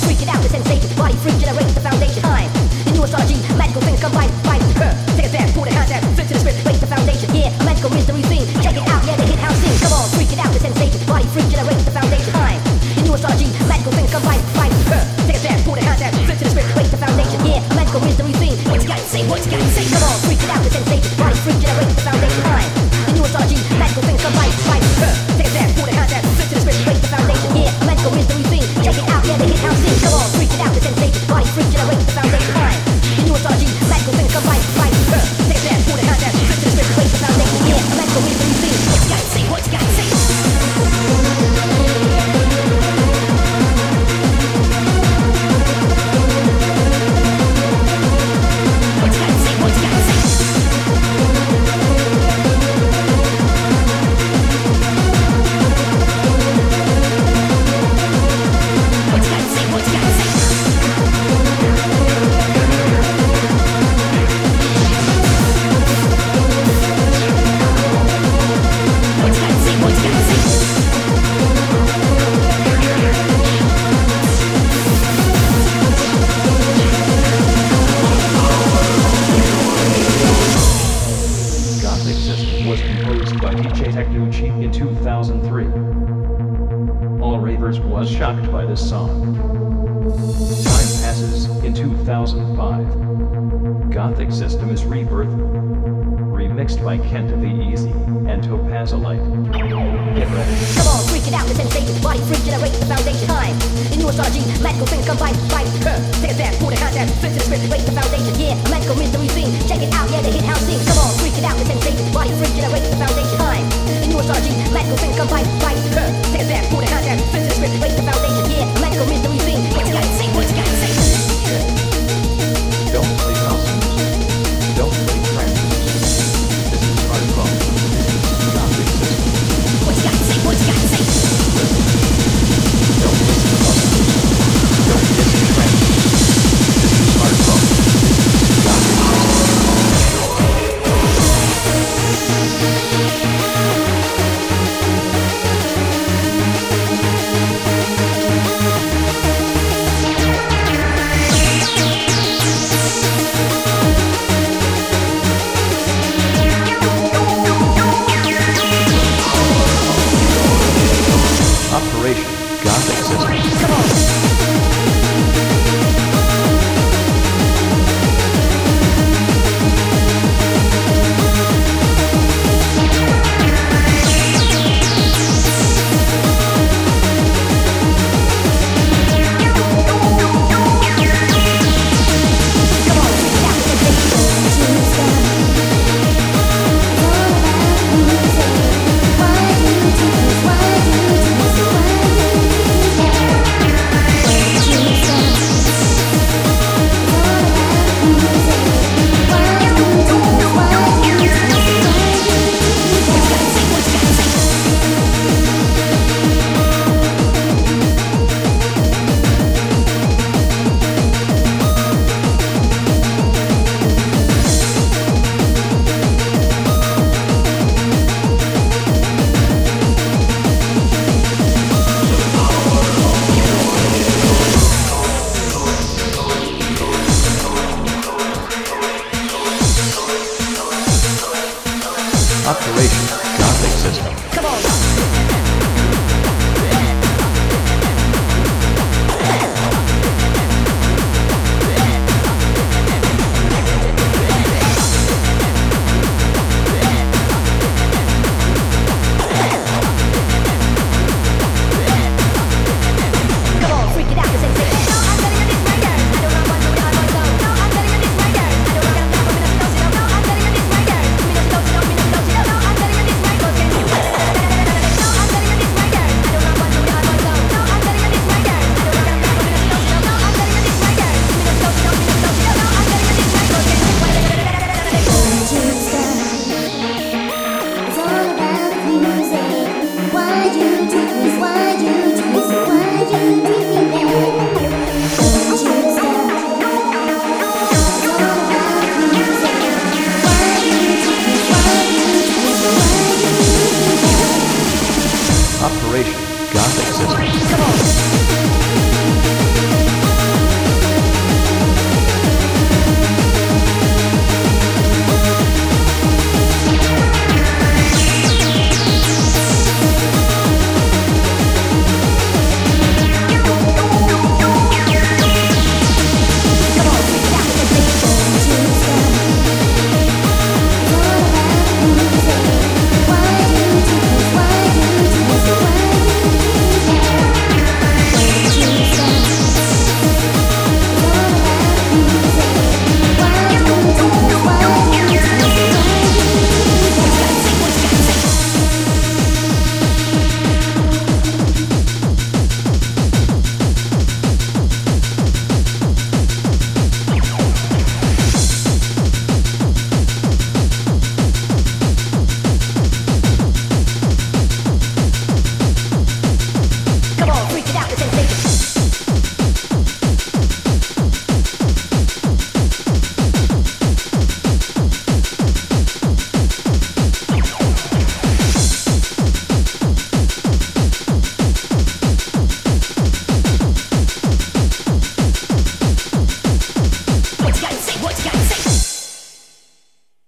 freak it out, the sensation. Body freak, generate the foundation. Time, the new astrology, magical things come right. Take a step, pull the concept, flip to the script, break the foundation. Yeah, a magical mystery thing. Check it out, yeah, the hit house sing. Come on, freak it out, the sensation. Body freak, generate the foundation. Time, the new astrology, magical things come right. Take a step, pull the concept, flip to the script, break the foundation. Yeah, a magical mystery thing. What you gotta say, what you gotta say. Come on, freak it out, the sensation. Body freak, generate the foundation. Time, the new astrology, magical things come right. Take a step, pull the concept, flip to the script, break the foundation. Yeah, a magical mystery thing. Check it out, yeah, the hit house sing. Come on, freak it out, the sensation. Body freak, generate the foundation. Time, the new astrology, magical things come right. Take a step, pull the concept, flip to the script, break the foundation. Yeah, a magical mystery thing. What you gotta say, what you gotta say. In 2003. All ravers was shocked by this song. Time passes in 2005. Gothic System is Rebirth, remixed by Kent the Easy and Topazolite. Get ready. Come on, freak it out, the sensation. Body freak, generate the foundation. Time, the new astrology, magical things come right. Take a step, pull the concept, flip to the script, break the foundation. Yeah, a magical mystery thing. Check it out, yeah, the hit house sing. Come on, freak it out, the sensation. Body freak, generate the foundation. Time, the new astrology, magical things come right. Take a step, pull the concept, flip to the script, break the foundation. Yeah, a magical mystery thing. What you gotta say, what you gotta say. Don't play house music. Don't play trance music. This is hardcore. Gothic System. What you gotta say, what you gotta say. Don't listen to house music. Don't listen to trance music. This is hardcore. Gothic Operation Gothic System. Come on. Operation Gothic System. Come on. Operation Gothic System. Come on.